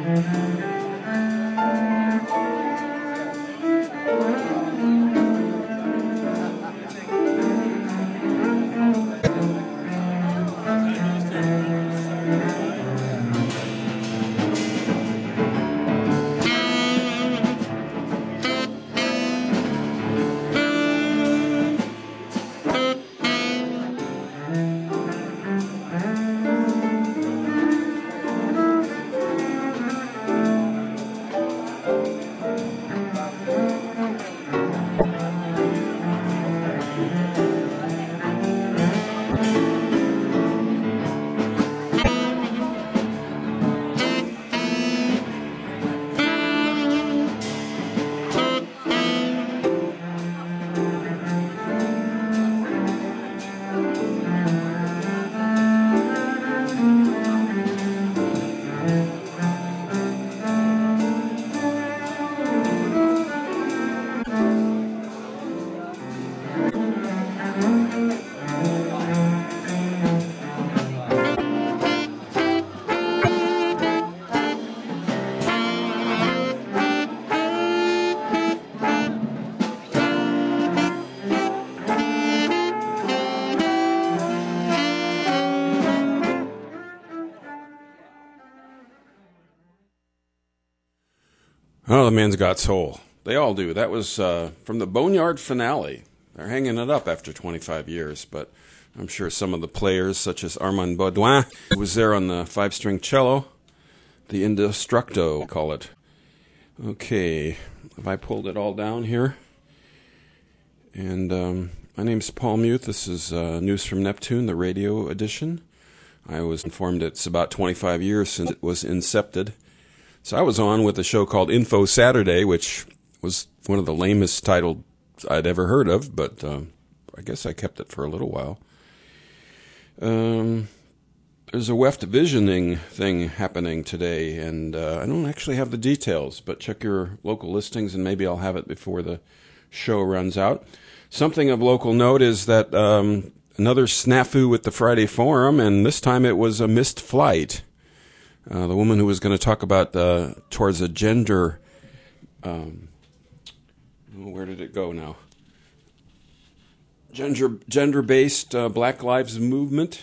Oh, the man's got soul. They all do. That was from the Boneyard finale. They're hanging it up after 25 years, but I'm sure some of the players, such as Armand Baudouin, who was there on the 5-string cello, the Indestructo, call it. Okay, have I pulled it all down here? And my name's Paul Muth. This is News from Neptune, the radio edition. I was informed it's about 25 years since it was incepted. So I was on with a show called Info Saturday, which was one of the lamest titles I'd ever heard of, but I guess I kept it for a little while. There's a Weft Visioning thing happening today, and I don't actually have the details, but check your local listings, and maybe I'll have it before the show runs out. Something of local note is that another snafu with the Friday Forum, and this time it was a missed flight. The woman who was going to talk about towards a gender, where did it go now? Gender-based Black Lives Movement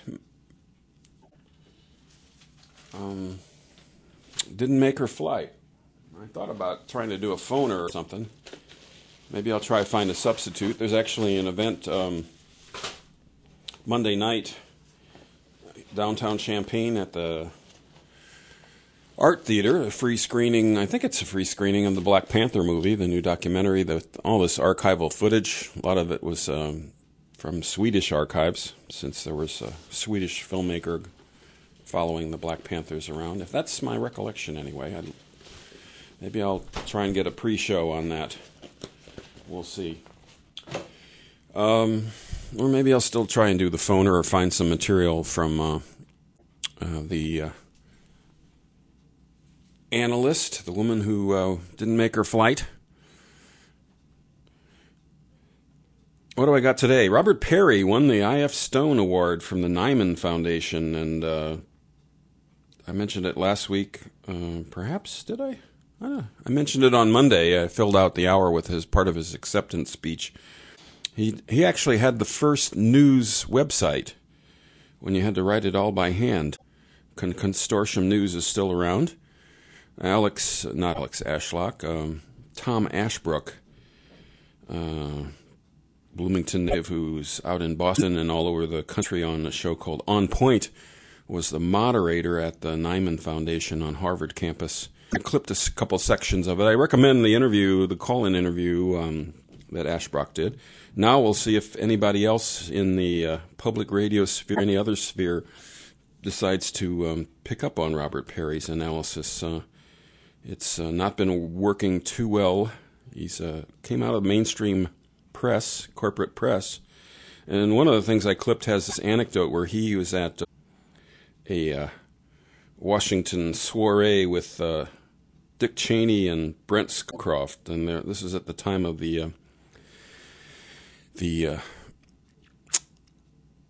didn't make her flight. I thought about trying to do a phoner or something. Maybe I'll try to find a substitute. There's actually an event Monday night downtown Champaign at the Art Theater, a free screening. I think it's a free screening of the Black Panther movie, the new documentary. All this archival footage, a lot of it was from Swedish archives, since there was a Swedish filmmaker following the Black Panthers around. If that's my recollection anyway, maybe I'll try and get a pre-show on that. We'll see. Or maybe I'll still try and do the phoner or find some material from the analyst, the woman who didn't make her flight. What do I got today? Robert Perry won the I.F. Stone Award from the Nyman Foundation, and I mentioned it last week. Perhaps, did I? I don't know. I mentioned it on Monday. I filled out the hour with part of his acceptance speech. He actually had the first news website when you had to write it all by hand. Consortium News is still around. Not Alex Ashlock, Tom Ashbrook, Bloomington native who's out in Boston and all over the country on a show called On Point, was the moderator at the Nyman Foundation on Harvard campus. I clipped a couple sections of it. I recommend the call-in interview that Ashbrook did. Now we'll see if anybody else in the public radio sphere, any other sphere, decides to pick up on Robert Perry's analysis. It's not been working too well. He's came out of mainstream press, corporate press, and one of the things I clipped has this anecdote where he was at a Washington soiree with Dick Cheney and Brent Scowcroft, and this is at the time of the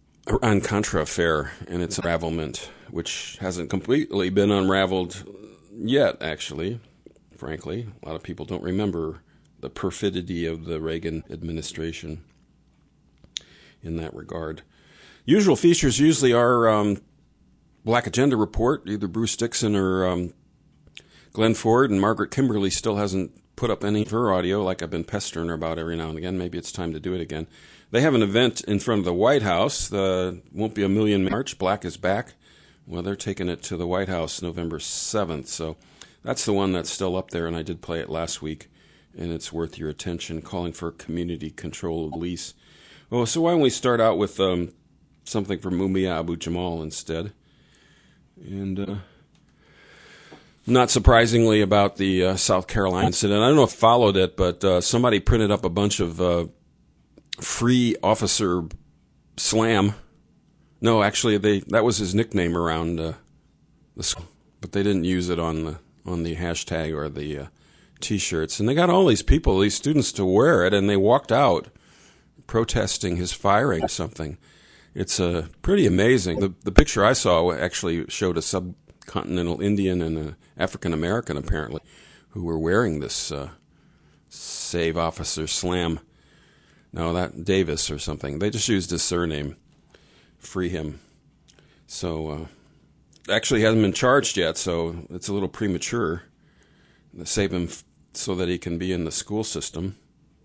Iran-Contra affair and its unravelment, which hasn't completely been unraveled yet, actually, frankly. A lot of people don't remember the perfidy of the Reagan administration in that regard. Usual features usually are Black Agenda Report, either Bruce Dixon or Glenn Ford, and Margaret Kimberly still hasn't put up any of her audio like I've been pestering her about every now and again. Maybe it's time to do it again. They have an event in front of the White House. Won't be a million march. Black is back. Well, they're taking it to the White House November 7th. So that's the one that's still up there, and I did play it last week, and it's worth your attention, calling for community control of police. Oh, so why don't we start out with something from Mumia Abu-Jamal instead. And not surprisingly about the South Carolina incident. I don't know if you followed it, but somebody printed up a bunch of free officer slam. No, actually, that was his nickname around the school, but they didn't use it on the hashtag or the T-shirts. And they got all these people, these students, to wear it, and they walked out protesting his firing or something. It's pretty amazing. The picture I saw actually showed a subcontinental Indian and an African American, apparently, who were wearing this Save Officer Slam. No, that Davis or something. They just used his surname. Free him. So, actually hasn't been charged yet, so it's a little premature. Save him so that he can be in the school system.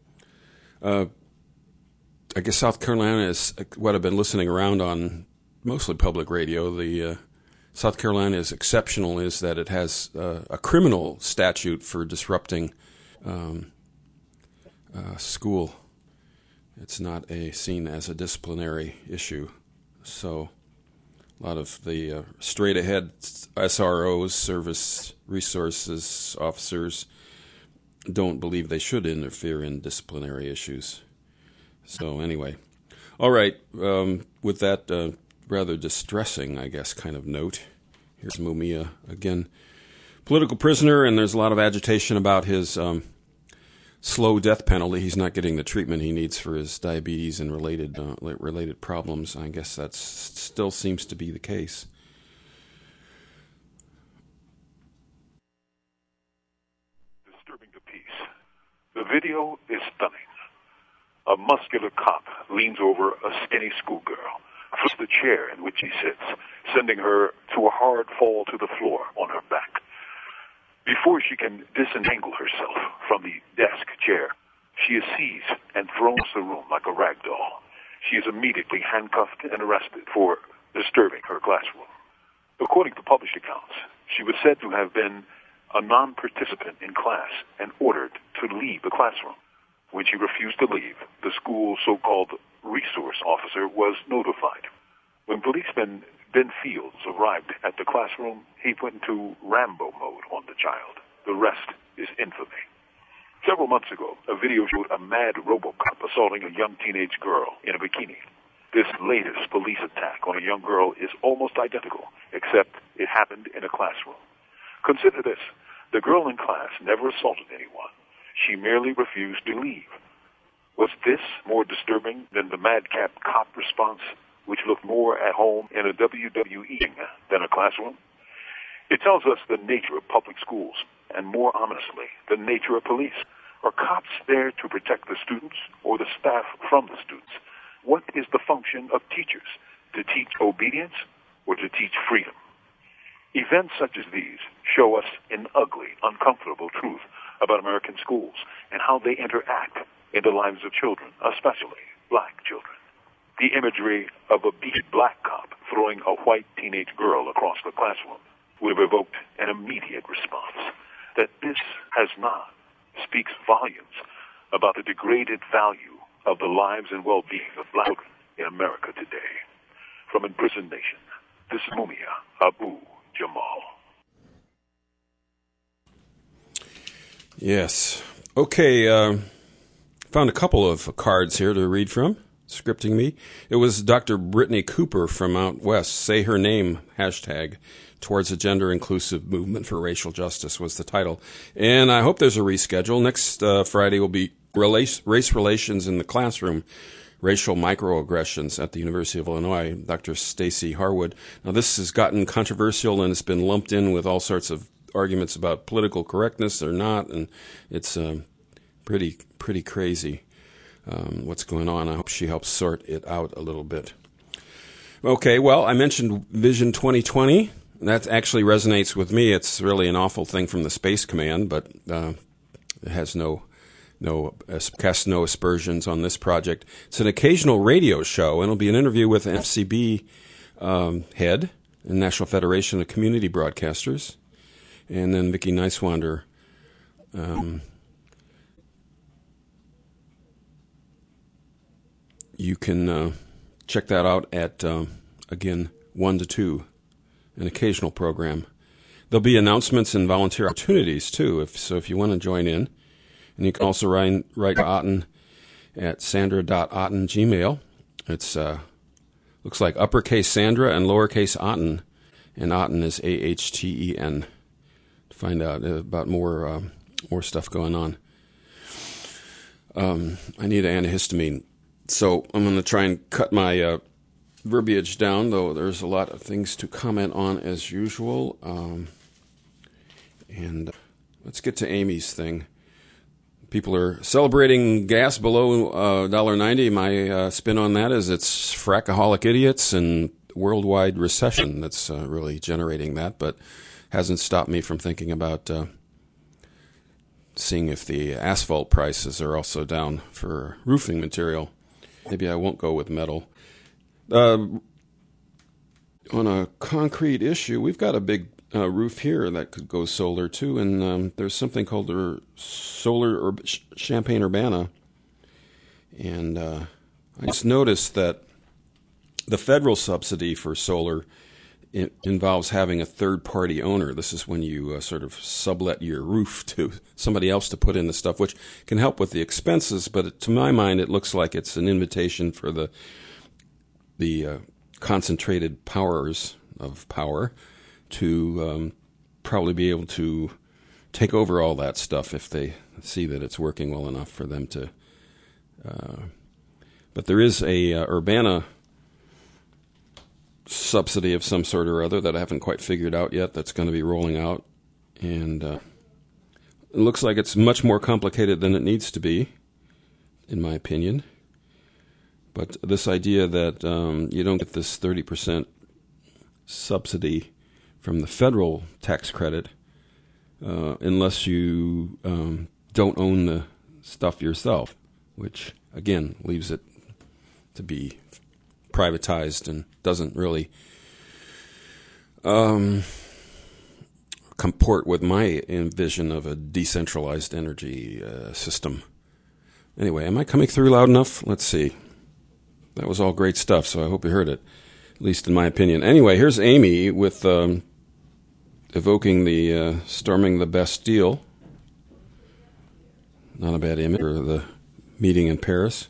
I guess South Carolina is what I've been listening around on, mostly public radio. The South Carolina is exceptional is that it has a criminal statute for disrupting school. It's not seen as a disciplinary issue. So a lot of the straight-ahead SROs, service resources officers, don't believe they should interfere in disciplinary issues. So anyway, all right, with that rather distressing, I guess, kind of note, here's Mumia again. Political prisoner, and there's a lot of agitation about his slow death penalty. He's not getting the treatment he needs for his diabetes and related problems. I guess that still seems to be the case. Disturbing the peace. The video is stunning. A muscular cop leans over a skinny schoolgirl, flips the chair in which she sits, sending her to a hard fall to the floor on her back. Before she can disentangle herself from the desk chair, she is seized and thrown across the room like a rag doll. She is immediately handcuffed and arrested for disturbing her classroom. According to published accounts, she was said to have been a non-participant in class and ordered to leave the classroom. When she refused to leave, the school's so-called resource officer was notified. When policeman Ben Fields arrived at the classroom, he went into Rambo mode on the child. The rest is infamy. Several months ago, a video showed a mad RoboCop assaulting a young teenage girl in a bikini. This latest police attack on a young girl is almost identical, except it happened in a classroom. Consider this. The girl in class never assaulted anyone. She merely refused to leave. Was this more disturbing than the madcap cop response, which looked more at home in a WWE than a classroom? It tells us the nature of public schools, and more ominously, the nature of police. Are cops there to protect the students or the staff from the students? What is the function of teachers? To teach obedience or to teach freedom? Events such as these show us an ugly, uncomfortable truth about American schools and how they interact in the lives of children, especially black children. The imagery of a beaten black cop throwing a white teenage girl across the classroom would have evoked an immediate response. That this has not speaks volumes about the degraded value of the lives and well-being of black children in America today. From Imprisoned Nation, this is Mumia Abu-Jamal. Yes. Okay, found a couple of cards here to read from, scripting me. It was Dr. Brittany Cooper from out west. Say her name, hashtag, towards a gender-inclusive movement for racial justice was the title. And I hope there's a reschedule. Next Friday will be race relations in the classroom, racial microaggressions at the University of Illinois, Dr. Stacy Harwood. Now, this has gotten controversial and it's been lumped in with all sorts of arguments about political correctness or not, and it's pretty crazy what's going on. I hope she helps sort it out a little bit. Okay, well, I mentioned Vision 2020. That actually resonates with me. It's really an awful thing from the Space Command, but it has casts no aspersions on this project. It's an occasional radio show, and it'll be an interview with an FCB head, the National Federation of Community Broadcasters, and then Vicki Neiswander. You can check that out at, again, 1 to 2, an occasional program. There'll be announcements and volunteer opportunities, too, if you want to join in. And you can also write to Otten at sandra.otten@gmail.com. It's looks like uppercase Sandra and lowercase Otten, and Otten is AHTEN. To find out about more stuff going on. I need an antihistamine, so I'm going to try and cut my verbiage down, though there's a lot of things to comment on as usual. And let's get to Amy's thing. People are celebrating gas below $1.90. My spin on that is it's frackaholic idiots and worldwide recession that's really generating that, but hasn't stopped me from thinking about seeing if the asphalt prices are also down for roofing material. Maybe I won't go with metal. On a concrete issue, we've got a big roof here that could go solar too, and there's something called the Solar Champaign-Urbana, and I just noticed that the federal subsidy for solar involves having a third-party owner. This is when you sort of sublet your roof to somebody else to put in the stuff, which can help with the expenses, but to my mind it looks like it's an invitation for the concentrated powers of power to probably be able to take over all that stuff if they see that it's working well enough for them to. But there is a Urbana subsidy of some sort or other that I haven't quite figured out yet that's going to be rolling out. And it looks like it's much more complicated than it needs to be, in my opinion. But this idea that you don't get this 30% subsidy from the federal tax credit unless you don't own the stuff yourself, which, again, leaves it to be privatized and doesn't really comport with my vision of a decentralized energy system. Anyway, am I coming through loud enough? Let's see. That was all great stuff, so I hope you heard it, at least in my opinion. Anyway, here's Amy with evoking the storming the Bastille. Not a bad image for the meeting in Paris.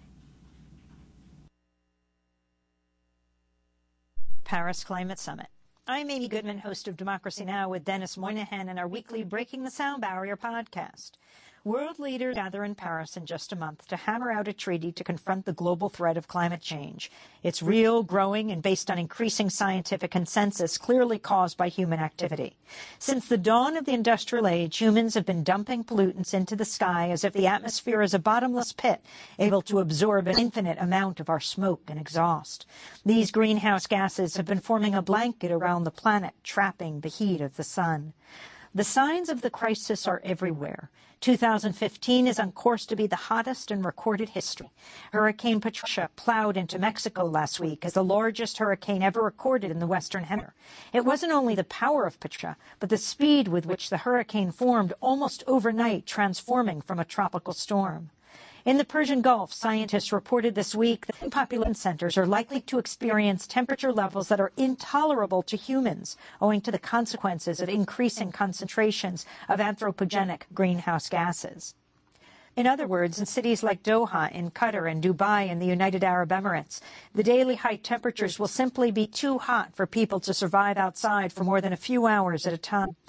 Paris Climate Summit. I'm Amy Goodman, host of Democracy Now! With Dennis Moynihan and our weekly Breaking the Sound Barrier podcast. World leaders gather in Paris in just a month to hammer out a treaty to confront the global threat of climate change. It's real, growing, and based on increasing scientific consensus clearly caused by human activity. Since the dawn of the industrial age, humans have been dumping pollutants into the sky as if the atmosphere is a bottomless pit, able to absorb an infinite amount of our smoke and exhaust. These greenhouse gases have been forming a blanket around the planet, trapping the heat of the sun. The signs of the crisis are everywhere. 2015 is on course to be the hottest in recorded history. Hurricane Patricia plowed into Mexico last week as the largest hurricane ever recorded in the Western Hemisphere. It wasn't only the power of Patricia, but the speed with which the hurricane formed almost overnight, transforming from a tropical storm. In the Persian Gulf, scientists reported this week that population centers are likely to experience temperature levels that are intolerable to humans, owing to the consequences of increasing concentrations of anthropogenic greenhouse gases. In other words, in cities like Doha in Qatar and Dubai in the United Arab Emirates, the daily high temperatures will simply be too hot for people to survive outside for more than a few hours at a time.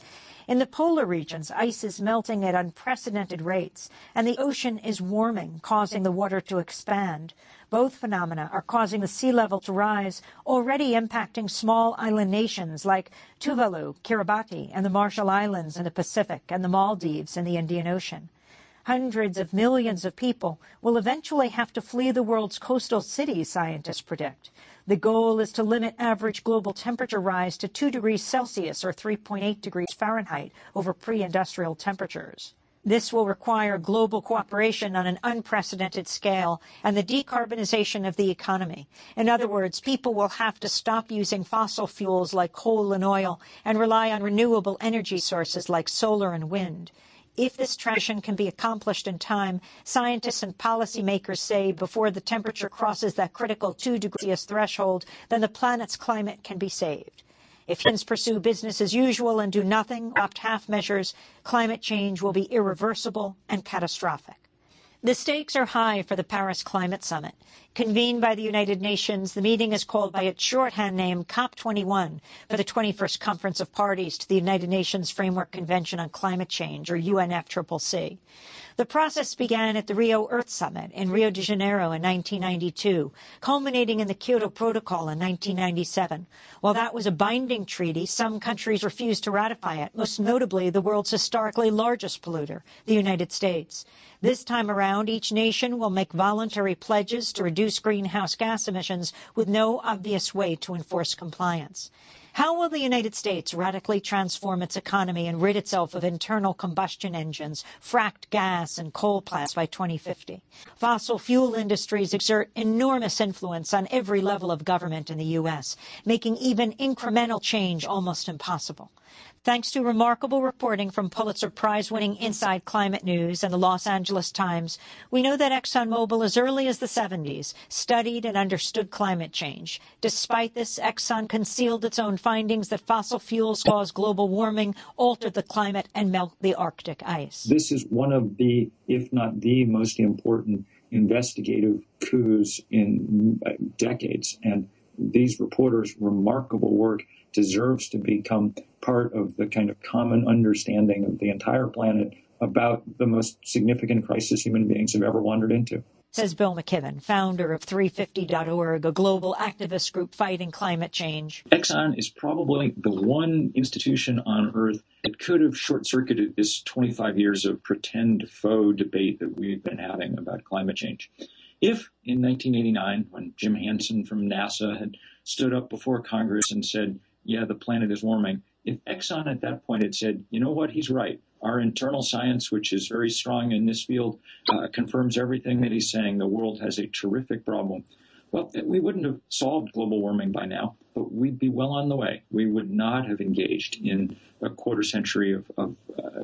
In the polar regions, ice is melting at unprecedented rates, and the ocean is warming, causing the water to expand. Both phenomena are causing the sea level to rise, already impacting small island nations like Tuvalu, Kiribati, and the Marshall Islands in the Pacific, and the Maldives in the Indian Ocean. Hundreds of millions of people will eventually have to flee the world's coastal cities, scientists predict. The goal is to limit average global temperature rise to 2 degrees Celsius or 3.8 degrees Fahrenheit over pre-industrial temperatures. This will require global cooperation on an unprecedented scale and the decarbonization of the economy. In other words, people will have to stop using fossil fuels like coal and oil and rely on renewable energy sources like solar and wind. If this transition can be accomplished in time, scientists and policymakers say before the temperature crosses that critical 2 degrees threshold, then the planet's climate can be saved. If humans pursue business as usual and do nothing, or adopt half measures, climate change will be irreversible and catastrophic. The stakes are high for the Paris Climate Summit. Convened by the United Nations, the meeting is called by its shorthand name COP21 for the 21st Conference of Parties to the United Nations Framework Convention on Climate Change, or UNFCCC. The process began at the Rio Earth Summit in Rio de Janeiro in 1992, culminating in the Kyoto Protocol in 1997. While that was a binding treaty, some countries refused to ratify it, most notably the world's historically largest polluter, the United States. This time around, each nation will make voluntary pledges to reduce greenhouse gas emissions with no obvious way to enforce compliance. How will the United States radically transform its economy and rid itself of internal combustion engines, fracked gas, and coal plants by 2050? Fossil fuel industries exert enormous influence on every level of government in the U.S., making even incremental change almost impossible. Thanks to remarkable reporting from Pulitzer Prize-winning Inside Climate News and the Los Angeles Times, we know that ExxonMobil, as early as the 70s, studied and understood climate change. Despite this, Exxon concealed its own findings that fossil fuels cause global warming, alter the climate, and melt the Arctic ice. This is one of the, if not the most important investigative coups in decades. And these reporters' remarkable work deserves to become part of the kind of common understanding of the entire planet about the most significant crisis human beings have ever wandered into. Says Bill McKibben, founder of 350.org, a global activist group fighting climate change. Exxon is probably the one institution on Earth that could have short-circuited this 25 years of pretend faux debate that we've been having about climate change. If in 1989, when Jim Hansen from NASA had stood up before Congress and said, yeah, the planet is warming, if Exxon at that point had said, you know what, he's right. Our internal science, which is very strong in this field, confirms everything that he's saying. The world has a terrific problem. Well, we wouldn't have solved global warming by now, but we'd be well on the way. We would not have engaged in a quarter century of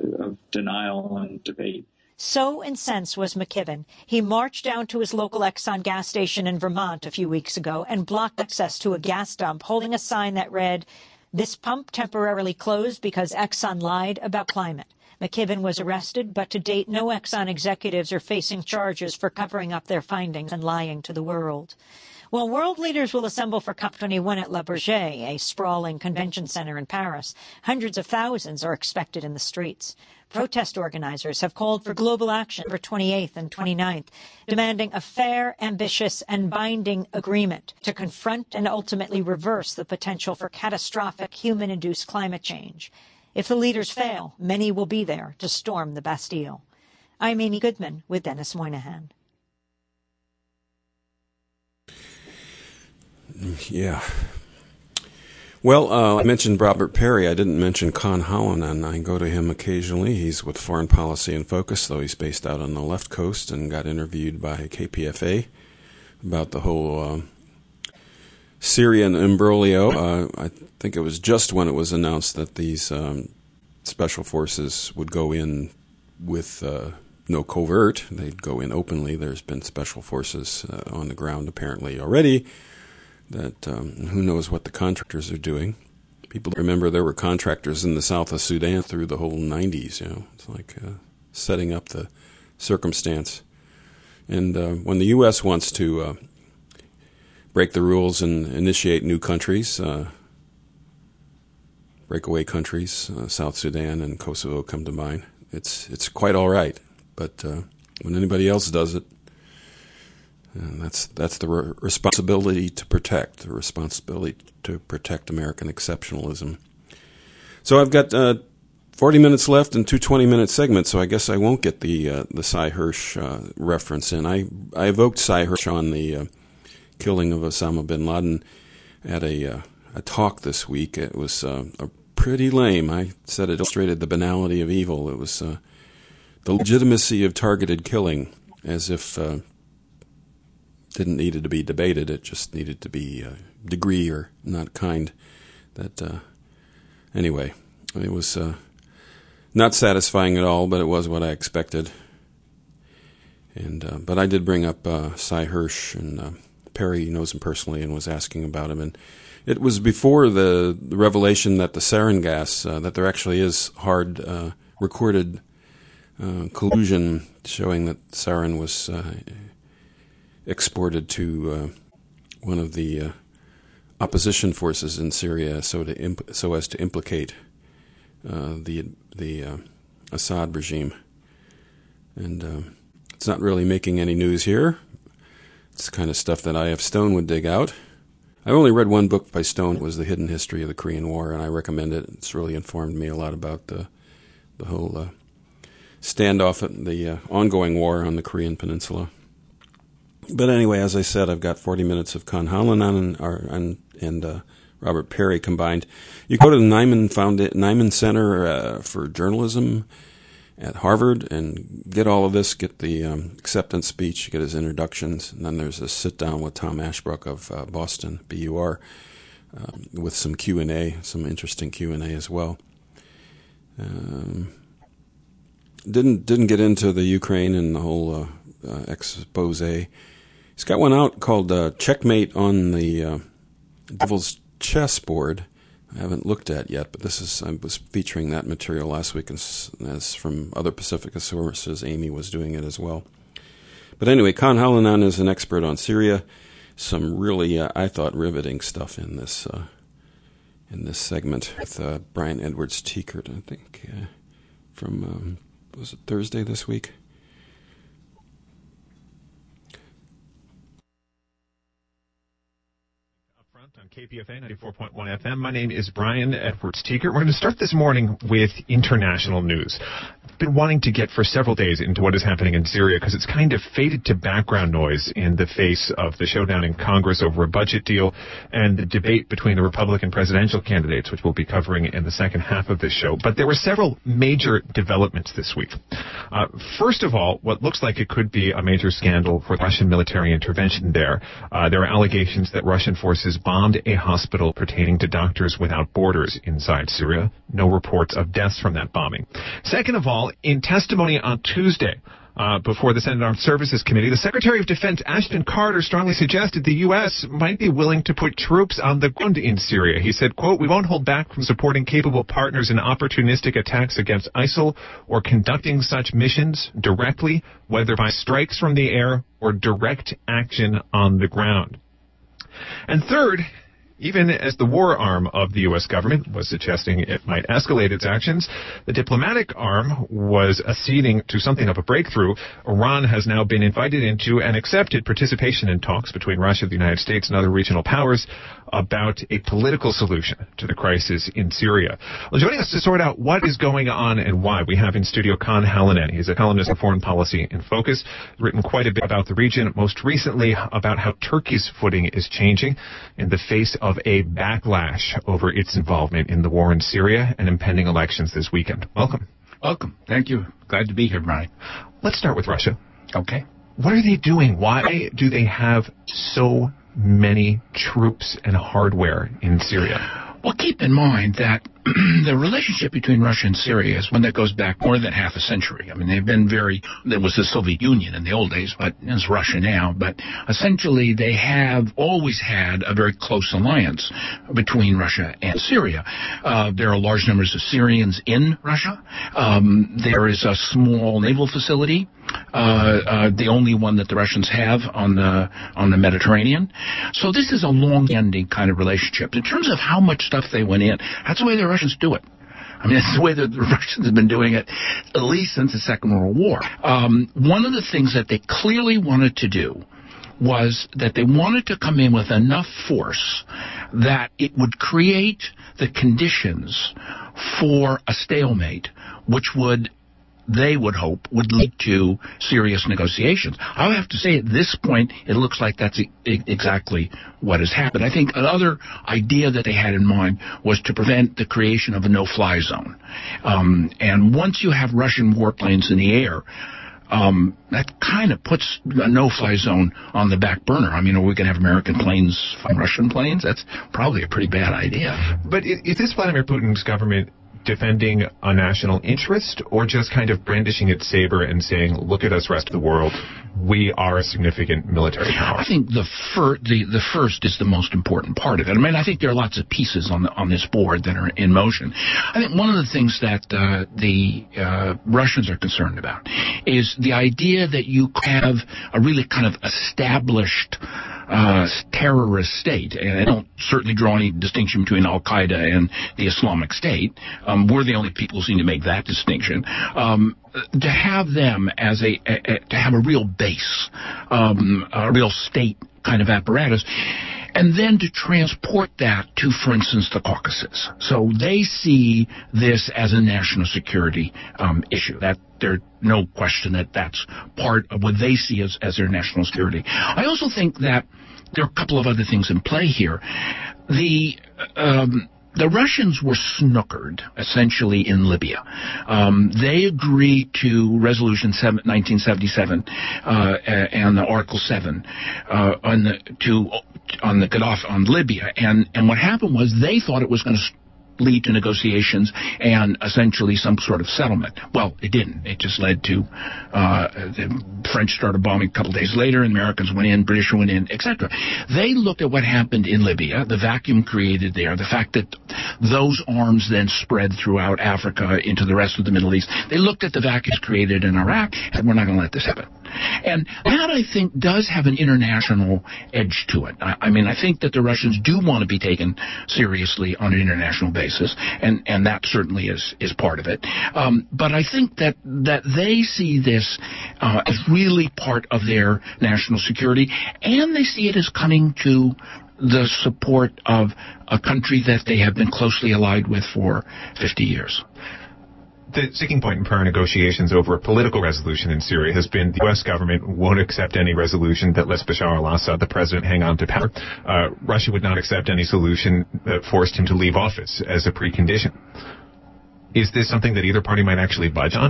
denial and debate. So incensed was McKibben, he marched down to his local Exxon gas station in Vermont a few weeks ago and blocked access to a gas dump, holding a sign that read, "This pump temporarily closed because Exxon lied about climate." McKibben was arrested, but to date, no Exxon executives are facing charges for covering up their findings and lying to the world. While world leaders will assemble for COP21 at Le Bourget, a sprawling convention center in Paris, hundreds of thousands are expected in the streets. Protest organizers have called for global action for 28th and 29th, demanding a fair, ambitious, and binding agreement to confront and ultimately reverse the potential for catastrophic human-induced climate change. If the leaders fail, many will be there to storm the Bastille. I'm Amy Goodman with Dennis Moynihan. Yeah. Well, I mentioned Robert Perry. I didn't mention Con Hallinan. I go to him occasionally. He's with Foreign Policy in Focus, though he's based out on the left coast, and got interviewed by KPFA about the whole Syrian imbroglio. I think it was just when it was announced that these special forces would go in with no covert. They'd go in openly. There's been special forces on the ground apparently already. That who knows what the contractors are doing. People remember there were contractors in the south of Sudan through the whole 90s. You know, it's like setting up the circumstance. And when the U.S. wants to break the rules and initiate new countries, breakaway countries, South Sudan and Kosovo come to mind. It's quite all right, but when anybody else does it, that's the responsibility to protect, American exceptionalism. So I've got 40 minutes left and two 20-minute segments, so I guess I won't get the Sy Hersh reference in. I evoked Sy Hersh on the killing of Osama bin Laden at a talk this week. It was pretty lame. I said it illustrated the banality of evil. It was the legitimacy of targeted killing, as if didn't need to be debated. It just needed to be degree or not kind. Anyway, it was not satisfying at all, but it was what I expected. And but I did bring up Sy Hersh, and Perry knows him personally and was asking about him. And it was before the revelation that the sarin gas, that there actually is hard recorded collusion showing that sarin was exported to one of the opposition forces in Syria, so as to implicate the Assad regime. And it's not really making any news here. It's the kind of stuff that I.F. Stone would dig out. I only read one book by Stone. It was The Hidden History of the Korean War, and I recommend it. It's really informed me a lot about the whole standoff, the ongoing war on the Korean Peninsula. But anyway, as I said, I've got 40 minutes of Con Hallinan and Robert Perry combined. You go to the Nyman Center for Journalism at Harvard and get all of this, get the acceptance speech, get his introductions, and then there's a sit-down with Tom Ashbrook of Boston, BUR, with some Q&A, some interesting Q&A as well. Didn't get into the Ukraine and the whole expose. He's got one out called Checkmate on the Devil's Chessboard. I haven't looked at yet, but I was featuring that material last week as from other Pacifica sources. Amy was doing it as well. But anyway, Con Hallinan is an expert on Syria. Some really, I thought, riveting stuff in this segment with Brian Edwards Tiekert, I think, from was it Thursday this week? On KPFA 94.1 FM. My name is Brian Edwards Tiekert. We're going to start this morning with international news. I've been wanting to get for several days into what is happening in Syria because it's kind of faded to background noise in the face of the showdown in Congress over a budget deal and the debate between the Republican presidential candidates, which we'll be covering in the second half of this show. But there were several major developments this week. First of all, what looks like it could be a major scandal for Russian military intervention there. There are allegations that Russian forces bombed a hospital pertaining to Doctors Without Borders inside Syria. No reports of deaths from that bombing. Second of all, in testimony on Tuesday before the Senate Armed Services Committee, the Secretary of Defense Ashton Carter strongly suggested the U.S. might be willing to put troops on the ground in Syria. He said, quote, "We won't hold back from supporting capable partners in opportunistic attacks against ISIL or conducting such missions directly, whether by strikes from the air or direct action on the ground." And third, even as the war arm of the U.S. government was suggesting it might escalate its actions, the diplomatic arm was acceding to something of a breakthrough. Iran has now been invited into and accepted participation in talks between Russia, the United States, and other regional powers about a political solution to the crisis in Syria. Well, joining us to sort out what is going on and why, we have in studio Con Hallinan. He's a columnist of Foreign Policy in Focus, written quite a bit about the region, most recently about how Turkey's footing is changing in the face of a backlash over its involvement in the war in Syria and impending elections this weekend. Welcome. Welcome. Thank you. Glad to be here, Brian. Let's start with Russia. Okay. What are they doing? Why do they have so many troops and hardware in Syria? Well, keep in mind that the relationship between Russia and Syria is one that goes back more than half a century. I mean, they've been there was the Soviet Union in the old days, but it's Russia now. But essentially, they have always had a very close alliance between Russia and Syria. There are large numbers of Syrians in Russia. There is a small naval facility the only one that the Russians have on the Mediterranean. So this is a long-standing kind of relationship. In terms of how much stuff they went in, that's the way the Russians do it. I mean, that's the way the Russians have been doing it at least since the Second World War. One of the things that they clearly wanted to do was that they wanted to come in with enough force that it would create the conditions for a stalemate, which they would hope would lead to serious negotiations. I have to say, at this point, it looks like that's exactly what has happened. I think another idea that they had in mind was to prevent the creation of a no-fly zone. And once you have Russian warplanes in the air, that kind of puts a no-fly zone on the back burner. I mean, are we going to have American planes fighting Russian planes? That's probably a pretty bad idea. But is this Vladimir Putin's government defending a national interest, or just kind of brandishing its saber and saying, look at us, rest of the world, we are a significant military power? I think the first is the most important part of it. I mean, I think there are lots of pieces on this board that are in motion. I think one of the things that the Russians are concerned about is the idea that you have a really kind of established terrorist state, and I don't certainly draw any distinction between Al-Qaeda and the Islamic State. We're the only people who seem to make that distinction. To have them as to have a real base, a real state kind of apparatus, and then to transport that to, for instance, the Caucasus. So they see this as a national security issue. That there's no question that that's part of what they see as their national security. I also think that there are a couple of other things in play here. The Russians were snookered, essentially, in Libya. They agreed to Resolution 1977 and the Article 7 on the Gaddafi, on Libya. And what happened was they thought it was going to lead to negotiations and essentially some sort of settlement. Well, it didn't. It just led to the French started bombing a couple days later, and Americans went in, British went in, etc. They looked at what happened in Libya, the vacuum created there, the fact that those arms then spread throughout Africa into the rest of the Middle East. They looked at the vacuums created in Iraq, and we're not going to let this happen. And that, I think, does have an international edge to it. I mean, I think that the Russians do want to be taken seriously on an international basis, and that certainly is part of it. But I think that they see this as really part of their national security, and they see it as coming to the support of a country that they have been closely allied with for 50 years. The sticking point in prior negotiations over a political resolution in Syria has been the U.S. government won't accept any resolution that lets Bashar al-Assad, the president, hang on to power. Russia would not accept any solution that forced him to leave office as a precondition. Is this something that either party might actually budge on?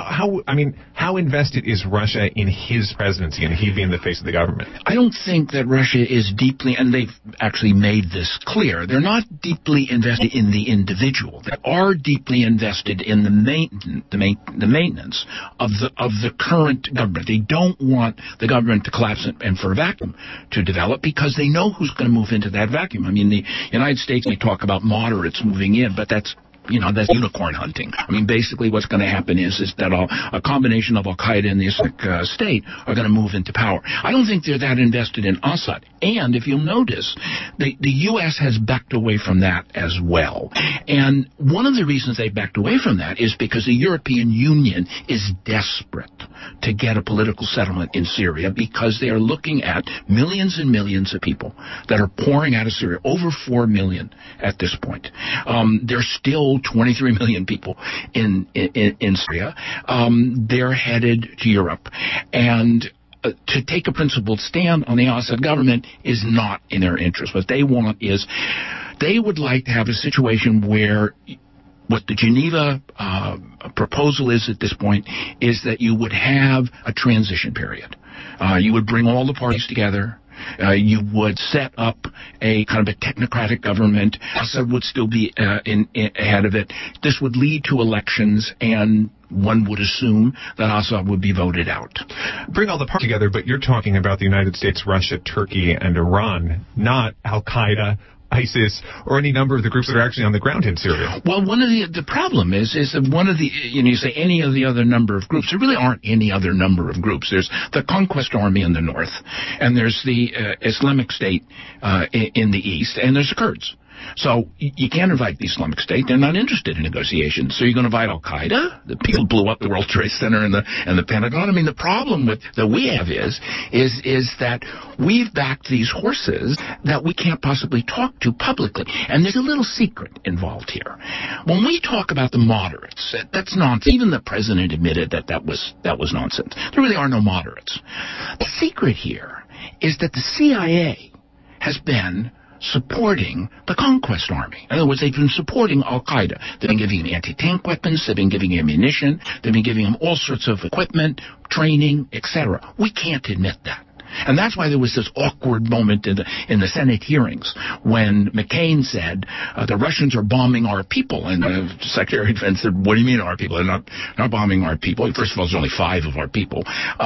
How invested is Russia in his presidency and he being the face of the government? I don't think that Russia is deeply, and they've actually made this clear, they're not deeply invested in the individual. They are deeply invested in the maintenance of the current government. They don't want the government to collapse and for a vacuum to develop, because they know who's going to move into that vacuum. I mean, the United States may talk about moderates moving in, but that's unicorn hunting. I mean, basically what's going to happen is that a combination of Al-Qaeda and the Islamic State are going to move into power. I don't think they're that invested in Assad. And if you'll notice, the U.S. has backed away from that as well. And one of the reasons they backed away from that is because the European Union is desperate to get a political settlement in Syria, because they are looking at millions and millions of people that are pouring out of Syria, over 4 million at this point. There's still 23 million people in Syria. They're headed to Europe, and to take a principled stand on the Assad government is not in their interest. What they want is, they would like to have a situation where what the Geneva proposal is at this point is that you would have a transition period. You would bring all the parties together. You would set up a kind of a technocratic government. Assad would still be ahead of it. This would lead to elections, and one would assume that Assad would be voted out. Bring all the parties together, but you're talking about the United States, Russia, Turkey, and Iran, not Al-Qaeda, ISIS or any number of the groups that are actually on the ground in Syria. Well, one of the problem is that one of the, you say any of the other number of groups. There really aren't any other number of groups. There's the Conquest Army in the north, and there's the Islamic State in the east, and there's the Kurds. So you can't invite the Islamic State. They're not interested in negotiations. So you're going to invite Al-Qaeda? The people blew up the World Trade Center and the Pentagon. I mean, the problem that we have is that we've backed these horses that we can't possibly talk to publicly. And there's a little secret involved here. When we talk about the moderates, that's nonsense. Even the president admitted that was nonsense. There really are no moderates. The secret here is that the CIA has been supporting the Conquest Army. In other words, they've been supporting Al-Qaeda. They've been giving them anti-tank weapons, they've been giving them ammunition, they've been giving them all sorts of equipment, training, etc. We can't admit that. And that's why there was this awkward moment in the Senate hearings when McCain said, the Russians are bombing our people. And the Secretary of Defense said, what do you mean our people? They're not bombing our people. First of all, there's only 5 of our people.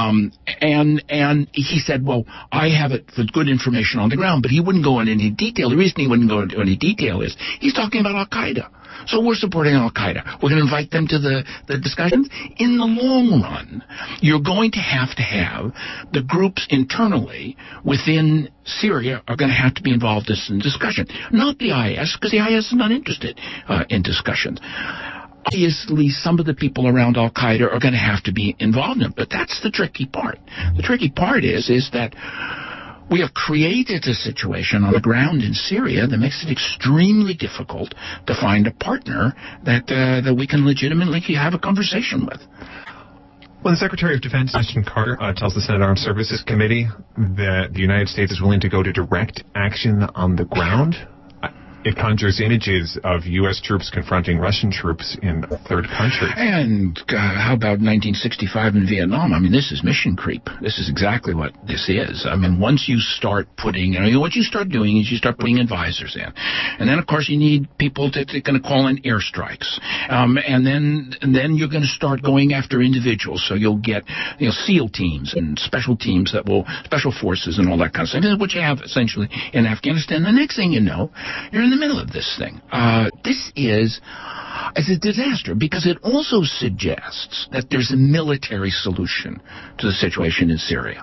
And he said, well, I have it for good information on the ground, but he wouldn't go into any detail. The reason he wouldn't go into any detail is he's talking about Al-Qaeda. So we're supporting Al-Qaeda. We're going to invite them to the discussions. In the long run, you're going to have the groups internally within Syria are going to have to be involved in discussion. Not the IS, because the IS is not interested in discussions. Obviously, some of the people around Al-Qaeda are going to have to be involved in it, but that's the tricky part. The tricky part is that we have created a situation on the ground in Syria that makes it extremely difficult to find a partner that we can legitimately have a conversation with. Well, the Secretary of Defense, Ashton Carter, tells the Senate Armed Services Committee that the United States is willing to go to direct action on the ground. It conjures images of U.S. troops confronting Russian troops in third countries. And how about 1965 in Vietnam? I mean, this is mission creep. This is exactly what this is. I mean, once you start putting, what you start doing is you start putting advisors in. And then, of course, you need people that are going to call in airstrikes. And then you're going to start going after individuals. So you'll get, SEAL teams and special teams special forces and all that kind of stuff. Which you have essentially in Afghanistan. The next thing you know, you're in the middle of this thing. This is a disaster because it also suggests that there's a military solution to the situation in Syria.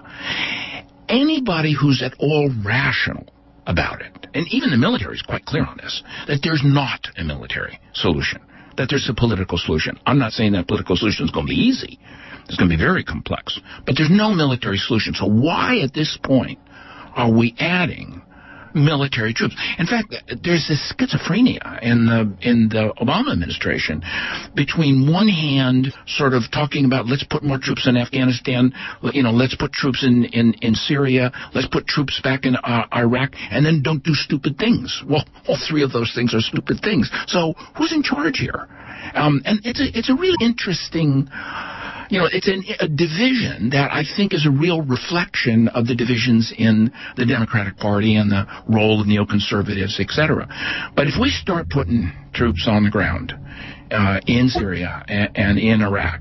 Anybody who's at all rational about it, and even the military is quite clear on this, that there's not a military solution, that there's a political solution. I'm not saying that political solution is going to be easy. It's going to be very complex. But there's no military solution. So why at this point are we adding military troops? In fact, there's this schizophrenia in the Obama administration between one hand sort of talking about let's put more troops in Afghanistan, let's put troops in Syria, let's put troops back in Iraq, and then don't do stupid things. Well, all 3 of those things are stupid things. So who's in charge here? And it's a really interesting. It's a division that I think is a real reflection of the divisions in the Democratic Party and the role of neoconservatives, etc. But if we start putting troops on the ground in Syria and in Iraq,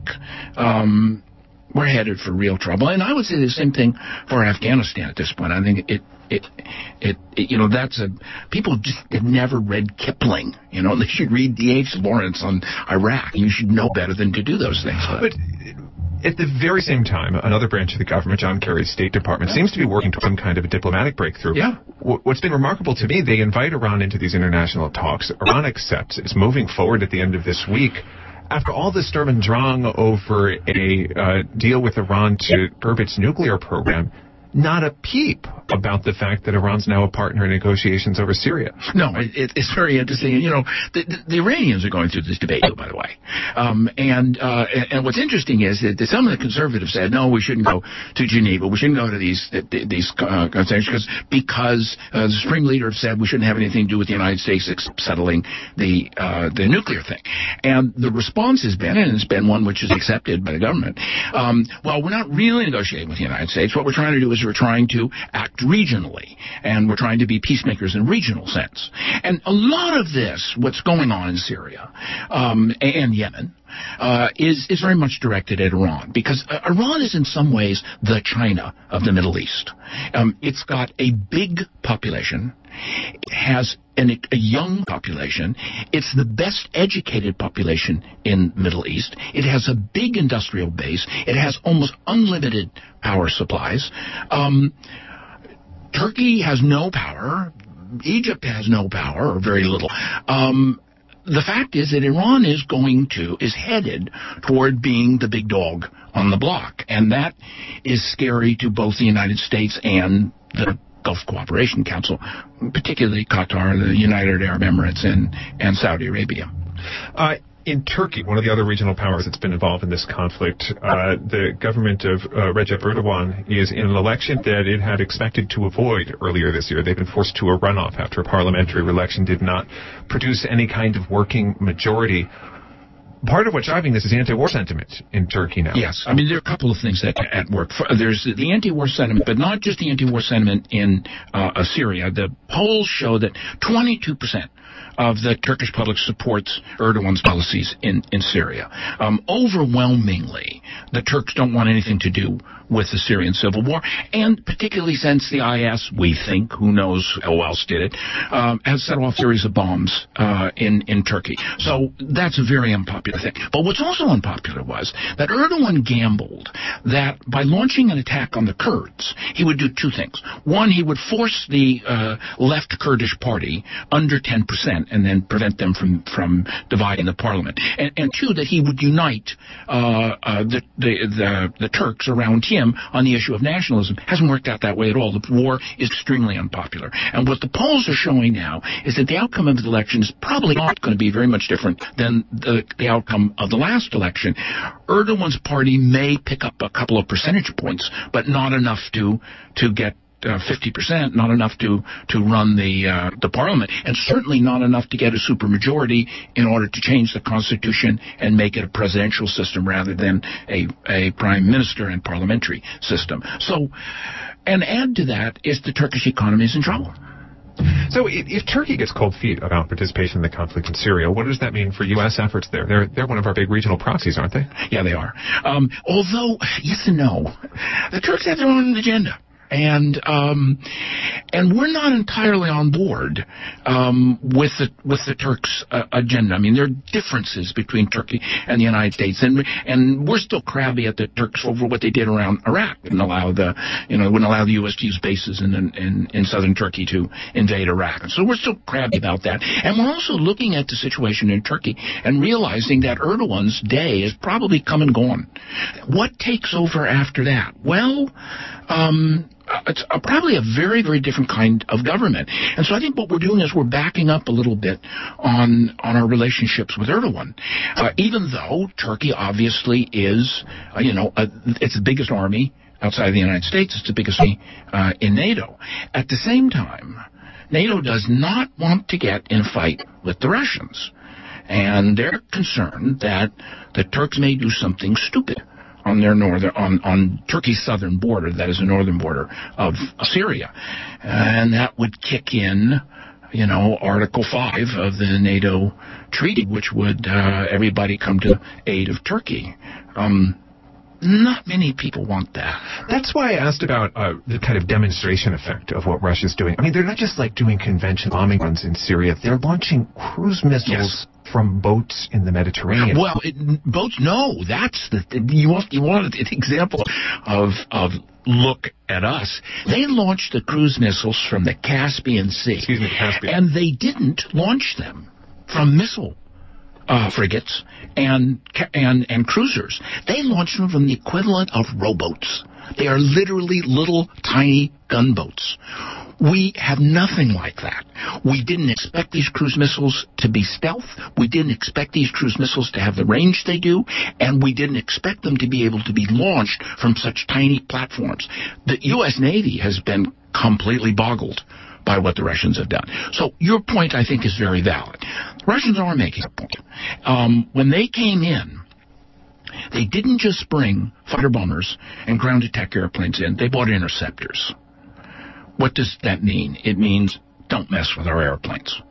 we're headed for real trouble. And I would say the same thing for Afghanistan at this point. I think people just have never read Kipling, they should read D.H. Lawrence on Iraq. You should know better than to do those things. But at the very same time, another branch of the government, John Kerry's State Department, seems to be working towards some kind of a diplomatic breakthrough. Yeah. What's been remarkable to me, they invite Iran into these international talks. Iran accepts. It's moving forward at the end of this week. After all this sturm and drang over a deal with Iran to curb its nuclear program, not a peep about the fact that Iran's now a partner in negotiations over Syria. No, it's very interesting. The Iranians are going through this debate, by the way. And what's interesting is that some of the conservatives said, no, we shouldn't go to Geneva. We shouldn't go to these conversations because the Supreme Leader said we shouldn't have anything to do with the United States settling the nuclear thing. And the response has been, and it's been one which is accepted by the government, well, we're not really negotiating with the United States. What we're trying to do is we're trying to act regionally, and we're trying to be peacemakers in regional sense. And a lot of this, what's going on in Syria and Yemen, is very much directed at Iran, because Iran is in some ways the China of the Middle East. It's got a big population. It has a young population. It's the best educated population in the Middle East. It has a big industrial base. It has almost unlimited power supplies. Turkey has no power. Egypt has no power, or very little. The fact is that Iran is headed toward being the big dog on the block, and that is scary to both the United States and the Gulf Cooperation Council, particularly Qatar, the United Arab Emirates, and Saudi Arabia. In Turkey, one of the other regional powers that's been involved in this conflict, the government of Recep Erdogan is in an election that it had expected to avoid earlier this year. They've been forced to a runoff after a parliamentary election did not produce any kind of working majority. Part of what's driving this is anti-war sentiment in Turkey now. Yes. I mean, there are a couple of things at work. There's the anti-war sentiment, but not just the anti-war sentiment in Syria. The polls show that 22% of the Turkish public supports Erdogan's policies in Syria. Overwhelmingly, the Turks don't want anything to do with the Syrian civil war, and particularly since the IS, we think, who knows who else did it, has set off a series of bombs in Turkey. So that's a very unpopular thing. But what's also unpopular was that Erdogan gambled that by launching an attack on the Kurds, he would do two things. One, he would force the left Kurdish party under 10% and then prevent them from dividing the parliament. And two, that he would unite the Turks around him on the issue of nationalism. Hasn't worked out that way at all. The war is extremely unpopular. And what the polls are showing now is that the outcome of the election is probably not going to be very much different than the outcome of the last election. Erdogan's party may pick up a couple of percentage points, but not enough to get 50%, not enough to run the parliament, and certainly not enough to get a supermajority in order to change the constitution and make it a presidential system rather than a prime minister and parliamentary system. So, and add to that is the Turkish economy is in trouble. So if Turkey gets cold feet about participation in the conflict in Syria, what does that mean for U.S. efforts there? They're one of our big regional proxies, aren't they? Yeah, they are. Although, yes and no. The Turks have their own agenda. And we're not entirely on board with the Turks' agenda. I mean, there are differences between Turkey and the United States, and we're still crabby at the Turks over what they did around Iraq. Wouldn't allow the U.S. to use bases in southern Turkey to invade Iraq. And so we're still crabby about that. And we're also looking at the situation in Turkey and realizing that Erdogan's day is probably come and gone. What takes over after that? Well, it's probably a very, very different kind of government. And so I think what we're doing is we're backing up a little bit on our relationships with Erdogan. Even though Turkey obviously is, it's the biggest army outside of the United States. It's the biggest army in NATO. At the same time, NATO does not want to get in a fight with the Russians. And they're concerned that the Turks may do something stupid on their on Turkey's southern border, that is the northern border of Syria. And that would kick in, Article 5 of the NATO treaty, which would everybody come to aid of Turkey. Not many people want that. That's why I asked about the kind of demonstration effect of what Russia's doing. I mean, they're not just like doing conventional bombing runs in Syria. They're launching cruise missiles from boats in the Mediterranean. Well, boats, no. That's you want an example of look at us. They launched the cruise missiles from the Caspian Sea. Excuse me, Caspian. And they didn't launch them from missile frigates and cruisers. They launched them from the equivalent of rowboats. They are literally little tiny gunboats. We have nothing like that. We didn't expect these cruise missiles to be stealth. We didn't expect these cruise missiles to have the range they do, and we didn't expect them to be able to be launched from such tiny platforms. The U.S. Navy has been completely boggled by what the Russians have done. So your point, I think, is very valid. The Russians are making a point. When they came in, they didn't just bring fighter bombers and ground attack airplanes in. They bought interceptors. What does that mean? It means don't mess with our airplanes.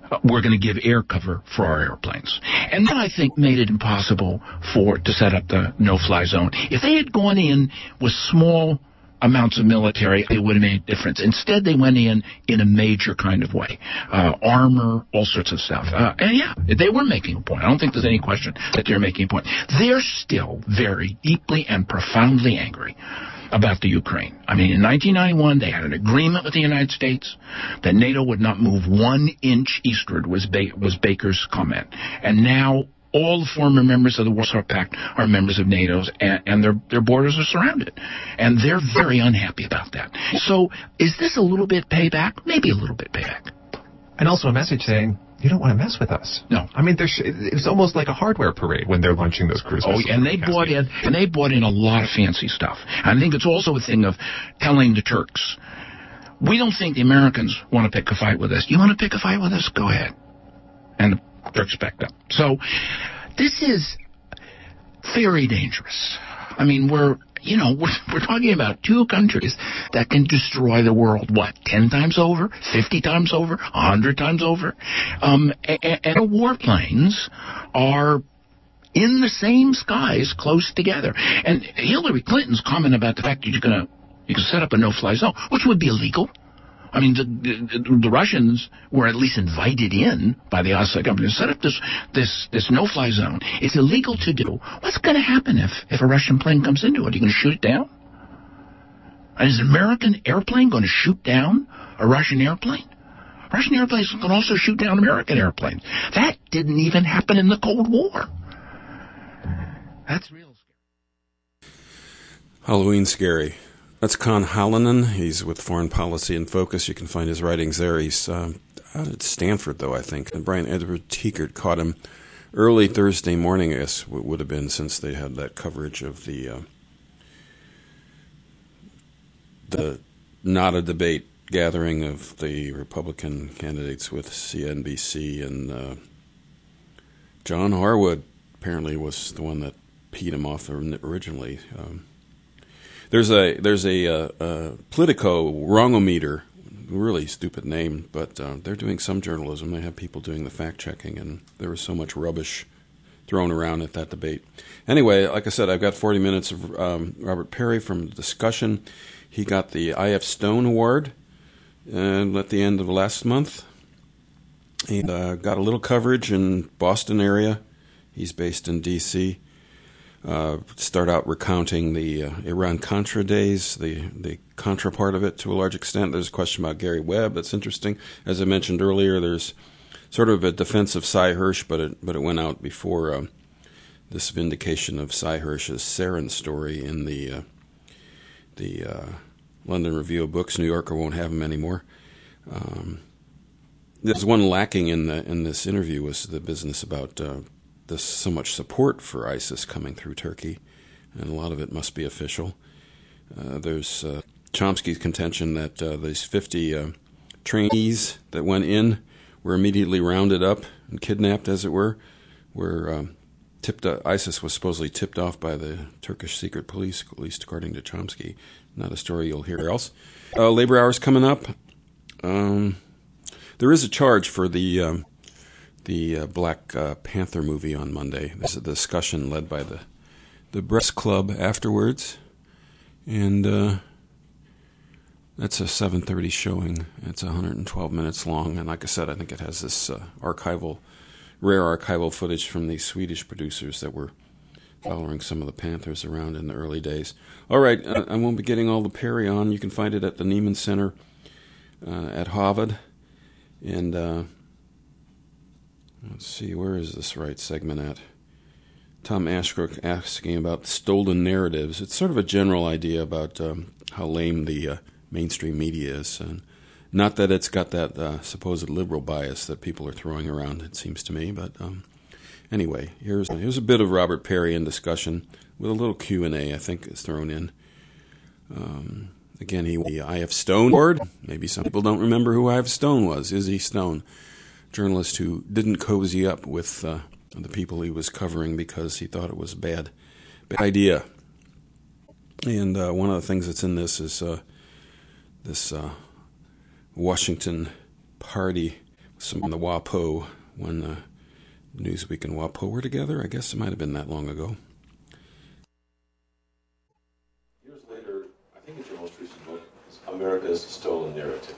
we're going to give air cover for our airplanes. And that, I think, made it impossible to set up the no-fly zone. If they had gone in with small amounts of military, it would have made a difference. Instead, they went in a major kind of way. Armor, all sorts of stuff. And yeah, they were making a point. I don't think there's any question that they're making a point. They're still very deeply and profoundly angry about the Ukraine. I mean, in 1991, they had an agreement with the United States that NATO would not move 1 inch eastward, was Baker's comment. And now all the former members of the Warsaw Pact are members of NATO, and their borders are surrounded. And they're very unhappy about that. So is this a little bit payback? Maybe a little bit payback. And also a message saying, you don't want to mess with us. No. I mean, it's almost like a hardware parade when they're launching those cruise missiles. Oh, and they bought in a lot of fancy stuff. And I think it's also a thing of telling the Turks, we don't think the Americans want to pick a fight with us. You want to pick a fight with us? Go ahead. And the Turks backed up. So this is very dangerous. I mean, we're talking about two countries that can destroy the world, 10 times over, 50 times over, 100 times over? And the warplanes are in the same skies close together. And Hillary Clinton's comment about the fact that you can set up a no-fly zone, which would be illegal. I mean, the Russians were at least invited in by the Assad government to set up this no-fly zone. It's illegal to do. What's going to happen if a Russian plane comes into it? Are you going to shoot it down? And is an American airplane going to shoot down a Russian airplane? Russian airplanes can also shoot down American airplanes. That didn't even happen in the Cold War. That's real scary. Halloween scary. That's Con Hallinan. He's with Foreign Policy in Focus. You can find his writings there. He's out at Stanford, though, I think. And Brian Edward Teekert caught him early Thursday morning, I guess, would have been, since they had that coverage of the not a debate gathering of the Republican candidates with CNBC. And John Harwood apparently was the one that peed him off originally. There's a Politico Wrongometer, really stupid name, but they're doing some journalism. They have people doing the fact-checking, and there was so much rubbish thrown around at that debate. Anyway, like I said, I've got 40 minutes of Robert Perry from the discussion. He got the I.F. Stone Award at the end of last month. He got a little coverage in Boston area. He's based in D.C., start out recounting the Iran-Contra days, the Contra part of it to a large extent. There's a question about Gary Webb that's interesting. As I mentioned earlier, there's sort of a defense of Cy Hirsch, but it went out before this vindication of Cy Hirsch's sarin story in the London Review of Books. New Yorker won't have him anymore. There's one lacking in this interview was the business about there's so much support for ISIS coming through Turkey, and a lot of it must be official. There's Chomsky's contention that these 50 trainees that went in were immediately rounded up and kidnapped, as it were tipped. ISIS was supposedly tipped off by the Turkish secret police, at least according to Chomsky. Not a story you'll hear else. Labor hours coming up. There is a charge for the Black Panther movie on Monday. There's a discussion led by the Breast Club afterwards, and that's a 7:30 showing. It's 112 minutes long, and like I said, I think it has this rare archival footage from these Swedish producers that were following some of the Panthers around in the early days. All right, I won't be getting all the Perry on. You can find it at the Neiman Center at Harvard, and let's see, where is this right segment at? Tom Ashbrook asking about stolen narratives. It's sort of a general idea about how lame the mainstream media is. And not that it's got that supposed liberal bias that people are throwing around, it seems to me. But anyway, here's a bit of Robert Perry in discussion with a little Q&A, I think, is thrown in. Again, the I.F. Stone Award. Maybe some people don't remember who I.F. Stone was. Izzy Stone. Journalist who didn't cozy up with the people he was covering because he thought it was a bad idea. And one of the things that's in this is this Washington party some on the WAPO when Newsweek and WAPO were together. I guess it might have been that long ago. Years later, I think it's your most recent book, America's Stolen Narrative.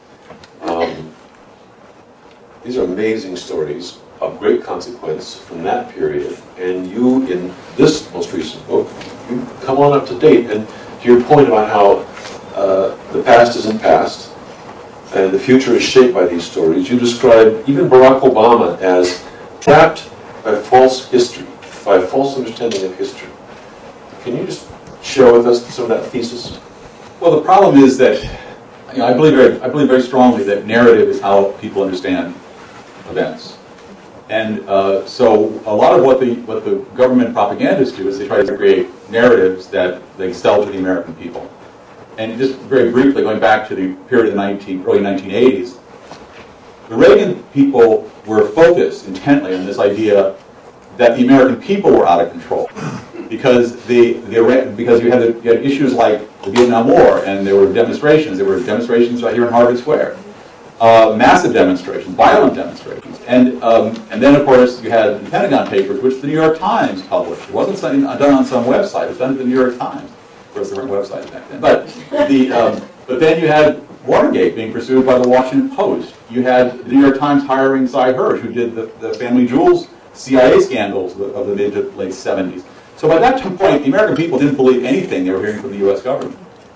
These are amazing stories of great consequence from that period, and you, in this most recent book, you come on up to date, and to your point about how the past isn't past, and the future is shaped by these stories, you describe even Barack Obama as trapped by false history, by a false understanding of history. Can you just share with us some of that thesis? Well, the problem is that I believe very strongly that narrative is how people understand events. And so a lot of what the government propagandists do is they try to create narratives that they sell to the American people. And just very briefly, going back to the period of the early 1980s, the Reagan people were focused intently on this idea that the American people were out of control. Because you had issues like the Vietnam War, and there were demonstrations. There were demonstrations right here in Harvard Square. Massive demonstrations, violent demonstrations. And then, of course, you had the Pentagon Papers, which the New York Times published. It wasn't something done on some website. It was done at the New York Times. Of course, there weren't websites back then. But then you had Watergate being pursued by the Washington Post. You had the New York Times hiring Cy Hirsch, who did the Family Jewels CIA scandals of the mid to late 70s. So by that point, the American people didn't believe anything they were hearing from the U.S. government.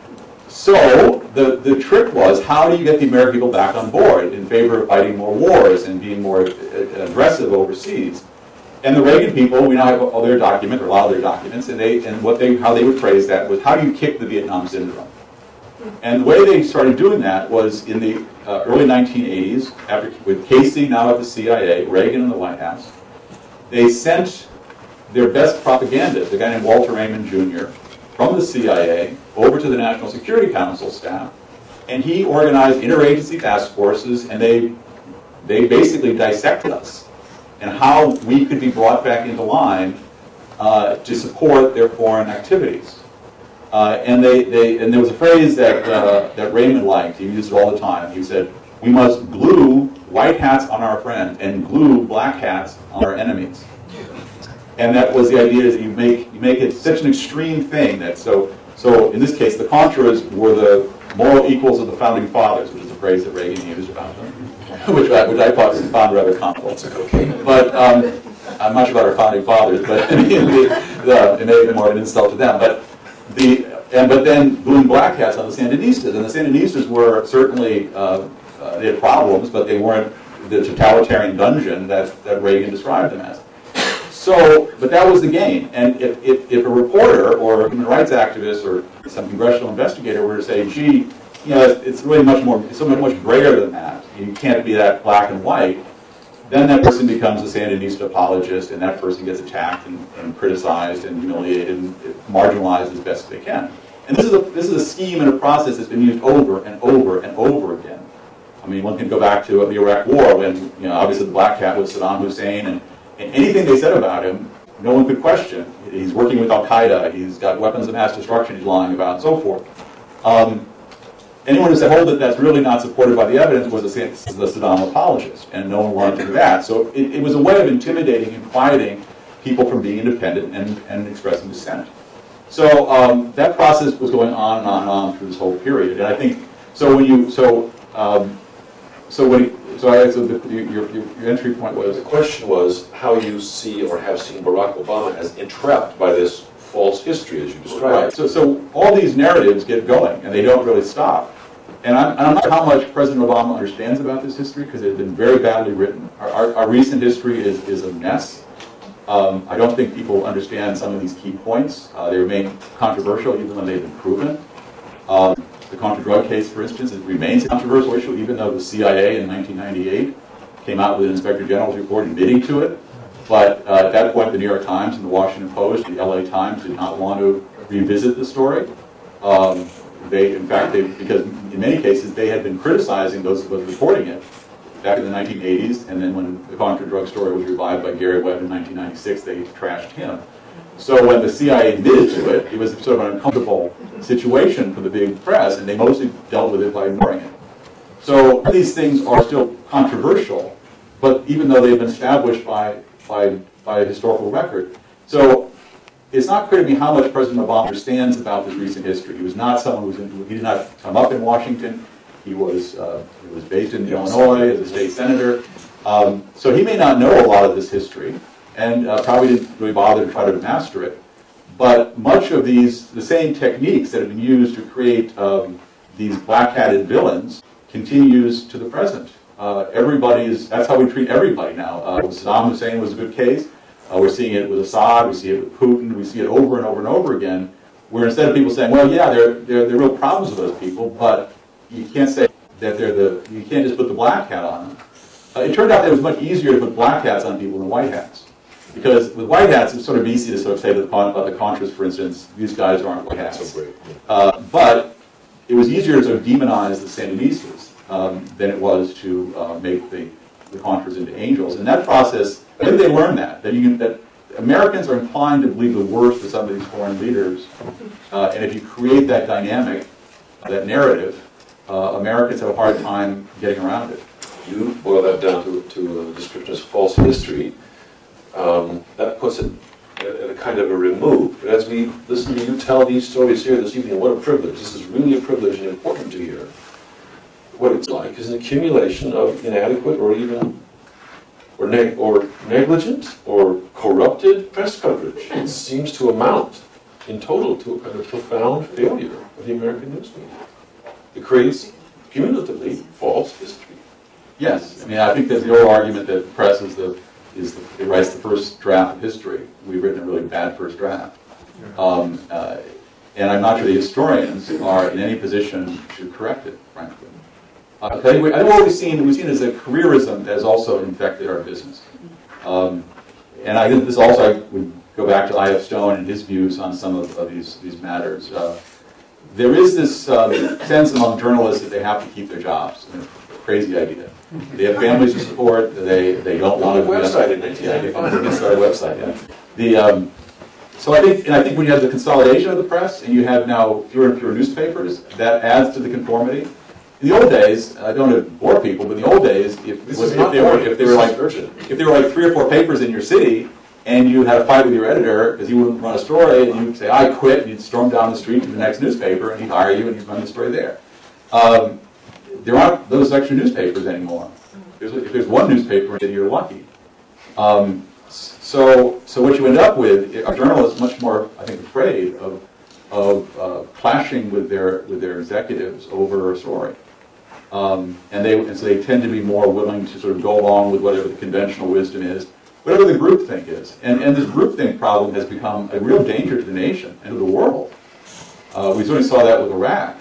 So the trick was, how do you get the American people back on board in favor of fighting more wars and being more aggressive overseas? And the Reagan people, we now have all their documents, or a lot of their documents, and how they would phrase that was, how do you kick the Vietnam syndrome? And the way they started doing that was in the early 1980s, with Casey now at the CIA, Reagan in the White House. They sent their best propagandist, a guy named Walter Raymond Jr., from the CIA over to the National Security Council staff, and he organized interagency task forces, and they basically dissected us and how we could be brought back into line to support their foreign activities. And there was a phrase that Raymond liked. He used it all the time. He said, "We must glue white hats on our friends and glue black hats on our enemies." And that was the idea, is that you make it such an extreme thing that so in this case the Contras were the moral equals of the founding fathers, which is a phrase that Reagan used about them, which I found rather comical. But I'm not sure about our founding fathers, but it may have been more of an insult to them. But then gluing black hats on the Sandinistas, and the Sandinistas were certainly they had problems, but they weren't the totalitarian dungeon that Reagan described them as. But that was the game. And if a reporter or a human rights activist or some congressional investigator were to say, gee, it's really it's so much grayer than that. You can't be that black and white. Then that person becomes a Sandinista apologist, and that person gets attacked and criticized and humiliated and marginalized as best they can. And this is a scheme and a process that's been used over and over and over again. I mean, one can go back to the Iraq War when, obviously the black hat was Saddam Hussein, and anything they said about him, no one could question. He's working with Al-Qaeda, he's got weapons of mass destruction he's lying about, and so forth. Anyone who said, hold it, that's really not supported by the evidence was the Saddam apologist, and no one wanted to do that. So it was a way of intimidating and quieting people from being independent and expressing dissent. So that process was going on and on and on through this whole period. And I think, your entry point was... The question was how you see or have seen Barack Obama as entrapped by this false history, as you described. Right. So all these narratives get going, and they don't really stop. And I'm not sure how much President Obama understands about this history, because it has been very badly written. Our recent history is a mess. I don't think people understand some of these key points. They remain controversial even when they've been proven. The Contra-Drug case, for instance, remains a controversial issue, even though the CIA in 1998 came out with an Inspector General's report admitting to it. But at that point, the New York Times and the Washington Post, the LA Times, did not want to revisit the story. Because in many cases, they had been criticizing those who were reporting it back in the 1980s, and then when the Contra-Drug story was revived by Gary Webb in 1996, they trashed him. So when the CIA admitted to it, it was sort of an uncomfortable situation for the big press, and they mostly dealt with it by ignoring it. So these things are still controversial, but even though they've been established by a historical record. So it's not clear to me how much President Obama understands about this recent history. He was not someone he did not come up in Washington. He was based in Illinois as a state senator. So he may not know a lot of this history and probably didn't really bother to try to master it. But much of the same techniques that have been used to create these black-hatted villains continues to the present. That's how we treat everybody now. Saddam Hussein was a good case. We're seeing it with Assad, we see it with Putin, we see it over and over and over again, where instead of people saying, well, yeah, there are real problems with those people, but you can't say that you can't just put the black hat on them. It turned out that it was much easier to put black hats on people than white hats. Because with white hats, it's sort of easy to sort of say about the Contras, for instance, these guys aren't white hats. But it was easier to sort of demonize the Sandinistas than it was to make the Contras into angels. And that process, I think they learned that Americans are inclined to believe the worst of some of these foreign leaders. And if you create that dynamic, that narrative, Americans have a hard time getting around it. You boil that down to a description as false history. That puts it at a kind of a remove. But as we listen to you tell these stories here this evening, what a privilege. This is really a privilege and important to hear. What it's like is an accumulation of inadequate or negligent or corrupted press coverage. It seems to amount in total to a kind of profound failure of the American news media. It creates cumulatively false history. Yes, I mean, I think there's the old argument that the press it writes the first draft of history. We've written a really bad first draft. And I'm not sure the historians are in any position to correct it, frankly. I think what we've seen is a careerism that has also infected our business. And I think this also, I would go back to I.F. Stone and his views on some of these matters. There is this sense among journalists that they have to keep their jobs. Crazy idea. They have families to support. They don't want to. Website in 1995. They start a website. Yeah. So I think when you have the consolidation of the press and you have now fewer and fewer newspapers, that adds to the conformity. In the old days, I don't want to bore people, but in the old days, if there were like 3 or 4 papers in your city, and you had a fight with your editor because he wouldn't run a story, and you'd say, I quit, and you'd storm down the street to the next newspaper, and he'd hire you, and you'd run the story there. There aren't those extra newspapers anymore. If there's one newspaper, you're lucky. So what you end up with are journalists much more, I think, afraid of clashing with their executives over a story. And so they tend to be more willing to sort of go along with whatever the conventional wisdom is, whatever the groupthink is. And this groupthink problem has become a real danger to the nation and to the world. We sort of saw that with Iraq.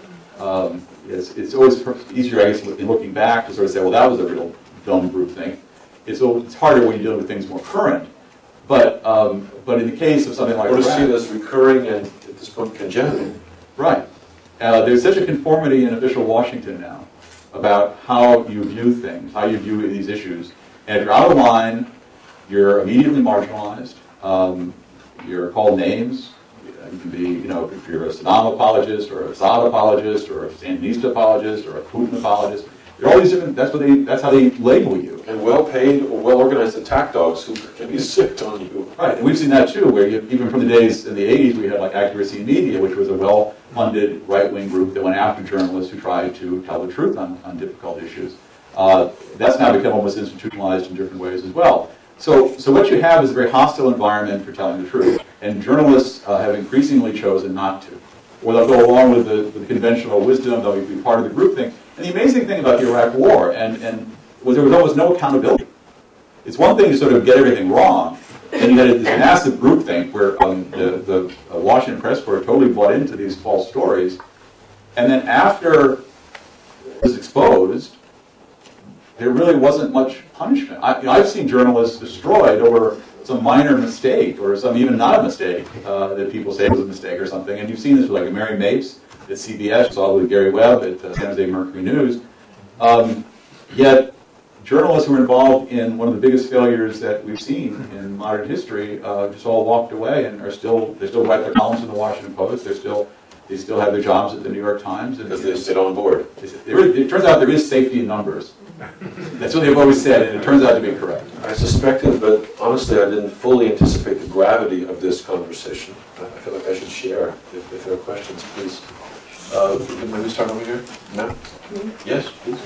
It's always easier, I guess, in looking back to sort of say, well, that was a real dumb groupthink. It's harder when you're dealing with things more current. But in the case of something like Iraq, Iraq, see this recurring and at this point congenital. Right. There's such a conformity in official Washington now about how you view things, how you view these issues. And if you're out of line, you're immediately marginalized. You're called names. You can be, if you're a Saddam apologist or a Assad apologist or a Sandinista apologist or a Putin apologist. There are all these different. That's how they label you. And well-paid or well-organized attack dogs who can be sicked on you. Right, and we've seen that too, where even from the days in the 80s, we had like Accuracy Media, which was a well-funded right-wing group that went after journalists who tried to tell the truth on difficult issues. That's now become almost institutionalized in different ways as well. So what you have is a very hostile environment for telling the truth, and journalists have increasingly chosen not to. Or they'll go along with the conventional wisdom, they'll be part of the groupthink. And the amazing thing about the Iraq War was there was almost no accountability. It's one thing to sort of get everything wrong, and you had this massive groupthink where the Washington press corps totally bought into these false stories, and then after it was exposed, there really wasn't much punishment. I've seen journalists destroyed over some minor mistake, or some even not a mistake, that people say was a mistake or something. And you've seen this with like Mary Mapes at CBS, saw with Gary Webb at San Jose Mercury News. Yet journalists who were involved in one of the biggest failures that we've seen in modern history just all walked away and they still write their columns in the Washington Post. They're still They still have their jobs at the New York Times. Because they sit on board. It turns out there is safety in numbers. That's what they've always said, and it turns out to be correct. I suspected, but honestly, I didn't fully anticipate the gravity of this conversation. I feel like I should share. If there are questions, please. Maybe start over here. Matt? Yes, please.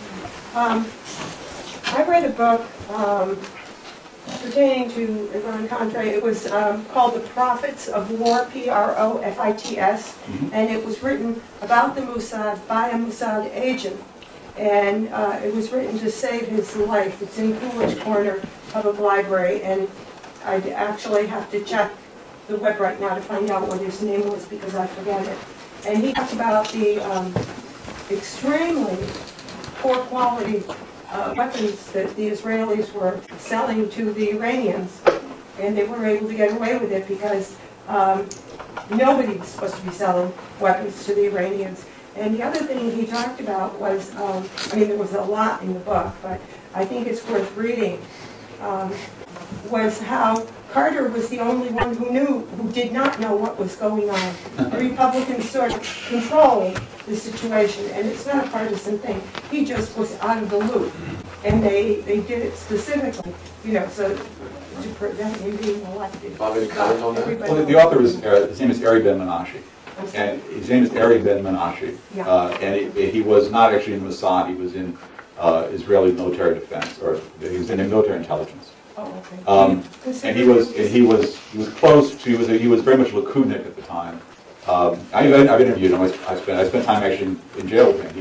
I read a book pertaining to Iran-Contra. It was called The Prophets of War, Profits, and it was written about the Mossad by a Mossad agent. And it was written to save his life. It's in Coolidge Corner Public Library, and I'd actually have to check the web right now to find out what his name was because I forget it. And he talked about the extremely poor quality weapons that the Israelis were selling to the Iranians, and they were able to get away with it because nobody was supposed to be selling weapons to the Iranians. And the other thing he talked about was, there was a lot in the book, but I think it's worth reading, was how Carter was the only one who did not know what was going on. The Republicans sort of controlled the situation, and it's not a partisan thing. He just was out of the loop, and they did it specifically, so to prevent him being elected. Want me to comment on that? Well, the author was, his name is Ari Ben-Menashe. And his name is Ari Ben-Menashe. Yeah. And he was not actually in Mossad, he was in Israeli military defense, or he was in military intelligence. Oh, okay. And he was close to, he was very much Likudnik at the time. I've interviewed him. I spent time actually in jail with him.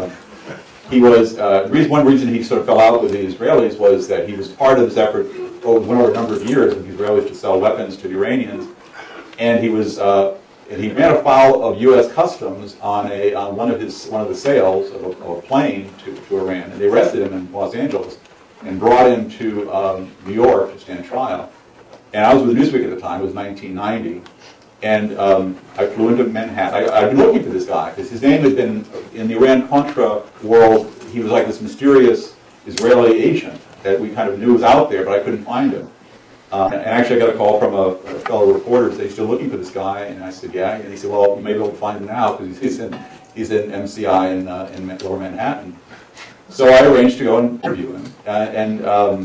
One reason he sort of fell out with the Israelis was that he was part of this effort over a number of years of the Israelis to sell weapons to the Iranians, and he was. And he ran afoul of U.S. Customs on one of the sales of a plane to Iran, and they arrested him in Los Angeles and brought him to New York to stand trial. And I was with Newsweek at the time. It was 1990, and I flew into Manhattan. I've been looking for this guy because his name had been in the Iran-Contra world. He was like this mysterious Israeli agent that we kind of knew was out there, but I couldn't find him. And actually, I got a call from a fellow reporter saying, still looking for this guy? And I said, yeah. And he said, well, maybe we'll find him now because he's in MCI in Lower Manhattan. So I arranged to go and interview him. I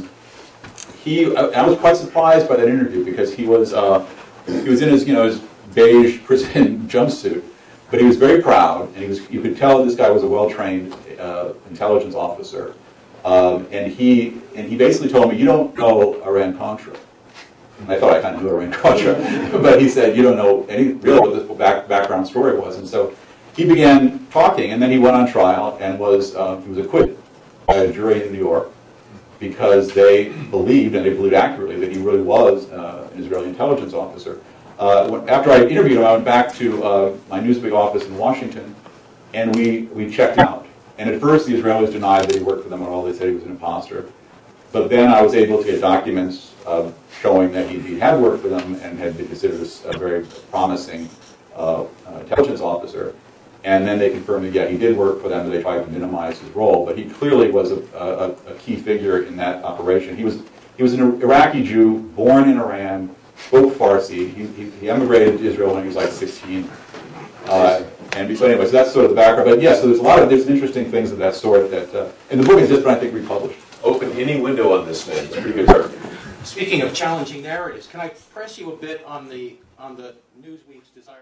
was quite surprised by that interview because he was in his beige prison jumpsuit, but he was very proud, and you could tell this guy was a well-trained intelligence officer. And he basically told me, you don't know Iran-Contra. I thought I kind of knew Iran-Contra, but he said, you don't know really what this background story was. And so he began talking, and then he went on trial and he was acquitted by a jury in New York because they believed, and they believed accurately, that he really was an Israeli intelligence officer. After I interviewed him, I went back to my Newsweek office in Washington, and we checked out. And at first, the Israelis denied that he worked for them at all. They said he was an imposter. But then I was able to get documents showing that he had worked for them and had been considered a very promising intelligence officer. And then they confirmed that, yeah, he did work for them, and they tried to minimize his role. But he clearly was a key figure in that operation. He was an Iraqi Jew, born in Iran, spoke Farsi. He emigrated to Israel when he was like 16. So anyway, so that's sort of the background. But yeah, so there's interesting things of that sort that, and the book is just, I think, republished. Open any window on this, man. It's pretty good work. Speaking of challenging narratives, can I press you a bit on the Newsweek's desire?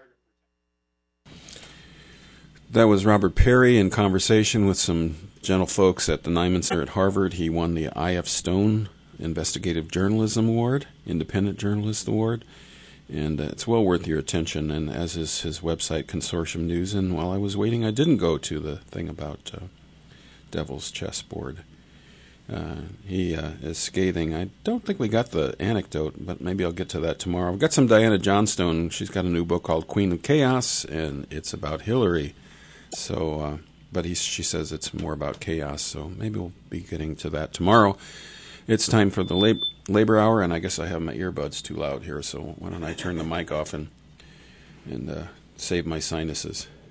That was Robert Perry in conversation with some gentle folks at the Nyman Center at Harvard. He won the I.F. Stone Investigative Journalism Award, Independent Journalist Award. And it's well worth your attention, and as is his website, Consortium News. And while I was waiting, I didn't go to the thing about Devil's Chessboard. He is scathing. I don't think we got the anecdote, but maybe I'll get to that tomorrow. We've got some Diana Johnstone. She's got a new book called Queen of Chaos, and it's about Hillary. So, but she says it's more about chaos, so maybe we'll be getting to that tomorrow. It's time for the labor hour, and I guess I have my earbuds too loud here, so why don't I turn the mic off and save my sinuses.